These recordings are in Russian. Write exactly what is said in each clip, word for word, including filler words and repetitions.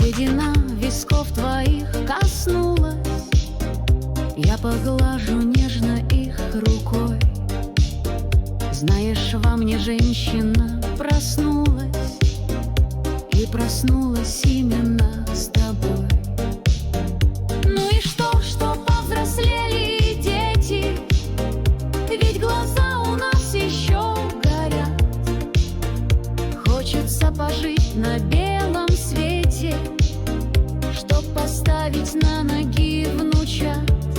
Седина висков твоих коснулась, я поглажу нежно их рукой. Знаешь, во мне женщина проснулась, и проснулась именно с тобой. Ну и что, что повзрослели дети, ведь глаза у нас еще горят. Хочется пожить на белом свете, чтоб поставить на ноги внучат.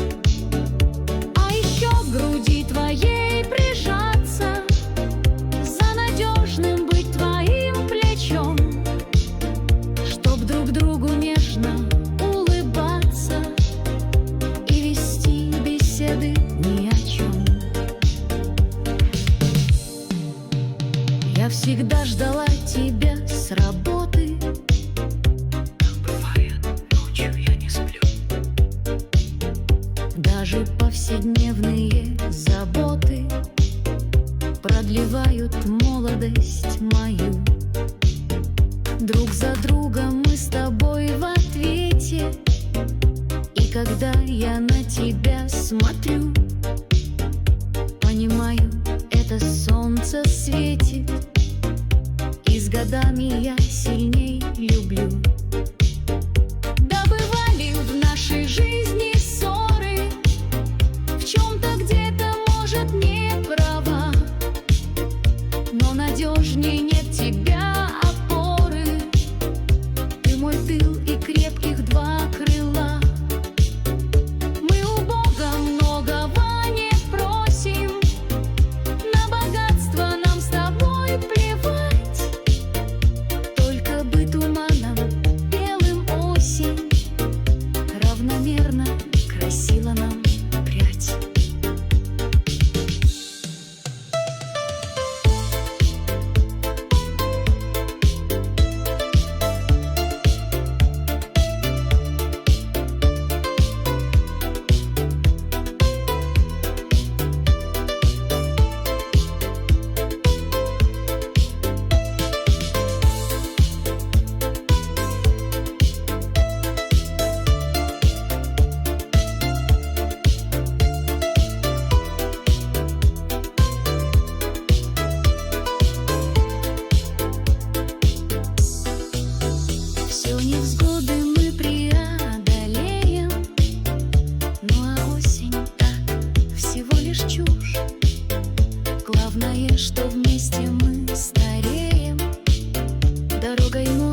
А еще к груди твоей прижаться, за надежным быть твоим плечом, чтоб друг другу нежно улыбаться и вести беседы ни о чем. Я всегда ждала тебя с работы. Бывает, ночью я не сплю. Даже повседневные заботы продлевают молодость мою. Друг за другом мы с тобой в ответе, и когда я на тебя смотрю, понимаю, это солнце светит, и с годами я сильней люблю. Да бывали в нашей жизни ссоры, в чем-то где-то, может, не права, но надежней нет тебя опоры. Ты мой тыл и крепких два крыла. Мы у Бога многого не просим, на богатство нам с тобой плевать. Только бы туманом белым осень равномерно красила нам прядь. Все невзгоды мы преодолеем, ну а осень так, всего лишь чушь. Главное, что вместе мы стареем, дорогой